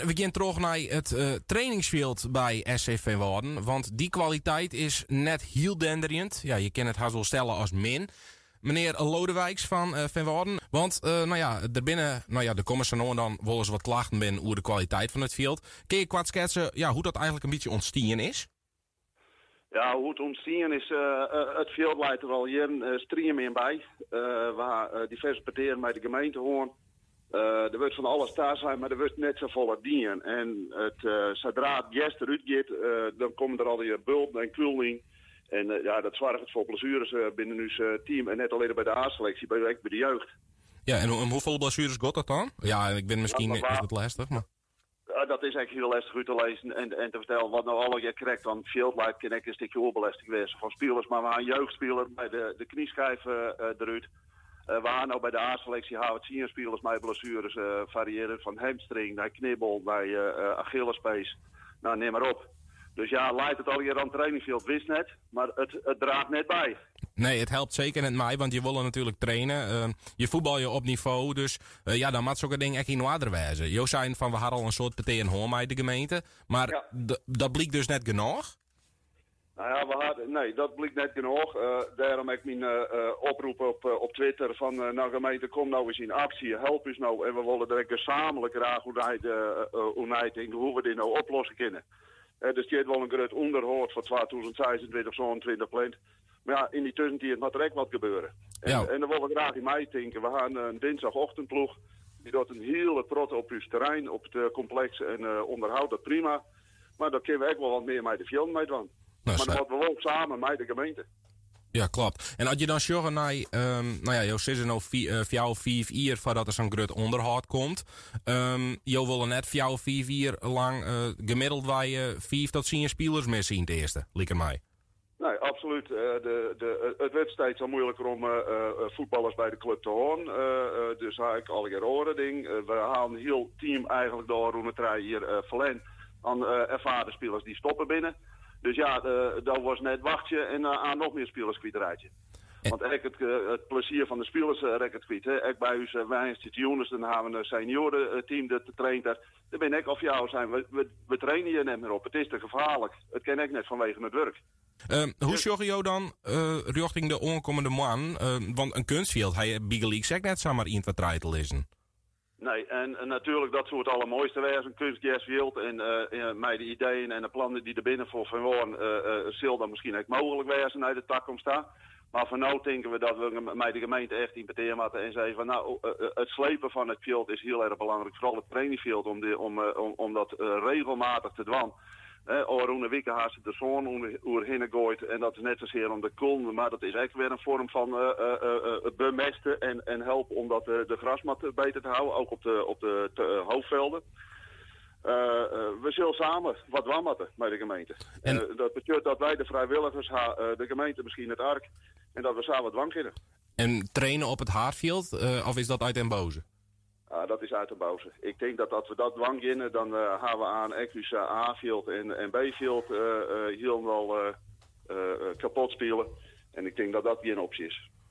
We gaan terug naar het trainingsveld bij SC Veenwouden. Want die kwaliteit is net heel denderend. Ja, je kan het haast wel stellen als min. Meneer Lodewijks van Veenwouden. Want er binnen, er komen ze nou en dan wel eens wat klachten binnen over de kwaliteit van het veld. Kun je kwart schetsen hoe dat eigenlijk een beetje ontstaan is? Ja, hoe het ontstaan is, het veld leidt er al jaren stream in bij. Waar diverse partijen met de gemeente horen. Er wordt van alles thuis zijn, maar er wordt net zo volle dienen. En zodra het gas eruit gaat, dan komen er al die bulten en koeling. En dat zorgt voor blessures binnen ons team. En net alleen bij de A-selectie, bij de jeugd. Ja, en hoeveel blessures gaat dat dan? Ja, ik ben misschien is het lastig, maar... dat is eigenlijk heel lastig uit te lezen en te vertellen wat nou al je krijgt. Want Fieldlight kan ik een stukje oorbelasting wezen van spelers. Maar we gaan een jeugdspeler bij de knieschijf eruit. We gaan nou bij de A-selectie zien spelers met blessures variëren van hamstring naar knibbel, naar Achillespees. Nou, neem maar op. Dus ja, leidt het al hier aan het trainingveld, wist net, maar het draagt net bij. Nee, het helpt zeker net mij, want je wil natuurlijk trainen. Je voetbal je op niveau, dus dan moet zo'n ding echt in orde wezen. Jo zijn van, we hadden al een soort partij hoor bij de gemeente, maar dat blijkt dus net genoeg? Nou ja, nee, dat blijkt net genoeg. Daarom heb ik mijn oproep op Twitter van, gemeente, kom nou eens in actie, help eens nou. En we willen direct gezamenlijk graag hoe we dit nou oplossen kunnen. Dus die heeft wel een groot onderhoud voor 2026, zo'n 20 plant. Maar ja, in die tussentijd moet er echt wat gebeuren. En dan willen we graag in mei denken. We gaan een dinsdagochtendploeg. Die doet een hele trot op uw terrein, op het complex en onderhoudt dat prima. Maar dan kunnen we echt wel wat meer met de film mee doen. Maar dan moeten we wel samen met de gemeente. Ja, klopt. En als je dan zorgt naar, jouw zitten nou 4 uur voordat er zo'n groot onderhoud komt. Je wil net 4 uur lang gemiddeld waar je 5 tot 10 spelers meer zien het eerste, lijkt mij. Nee, absoluut. Het wordt steeds al moeilijker om voetballers bij de club te horen. Dus eigenlijk al een horen ding. We halen een heel team eigenlijk door Roemetrij hier verlend aan ervaren spelers die stoppen binnen. Dus ja, dat was net wachtje en aan nog meer spelers kwijt. Want eigenlijk het plezier van de spelers rekt het kwijt. Ook bij ons instituties, dan hebben we een seniorenteam dat traint daar. Daar ben ik of jou zijn. We trainen hier net meer op. Het is te gevaarlijk. Het kan ik net vanwege het werk. Hoe zorg je dan richting de onkomende man? Want een kunstveld, hij Bigeliek zegt net zomaar in wat rijden lezen. Nee, en natuurlijk dat soort allermooiste wezen, een kunstgasveld en met de ideeën en de plannen die er binnen voor van worden, zal dan misschien ook mogelijk wezen naar de tak staan. Maar voor nu denken we dat we met de gemeente echt importeren moeten en zeggen van het slepen van het veld is heel erg belangrijk, vooral het trainingveld om dat regelmatig te doen. Over een week haast de zon heen gooit en dat is net zozeer om de kool, maar dat is echt weer een vorm van bemesten en helpen om dat de grasmat beter te houden, ook op de hoofdvelden. We zullen samen wat wammatten bij de gemeente. Dat betekent dat wij de vrijwilligers, de gemeente misschien het ark, en dat we samen wat dwang kunnen. En trainen op het Haardveld, of is dat uit den boze? Dat is uit de boze. Ik denk dat als we dat dwang beginnen, dan gaan we aan Equus A-field en B-field helemaal kapot spelen. En ik denk dat dat geen optie is.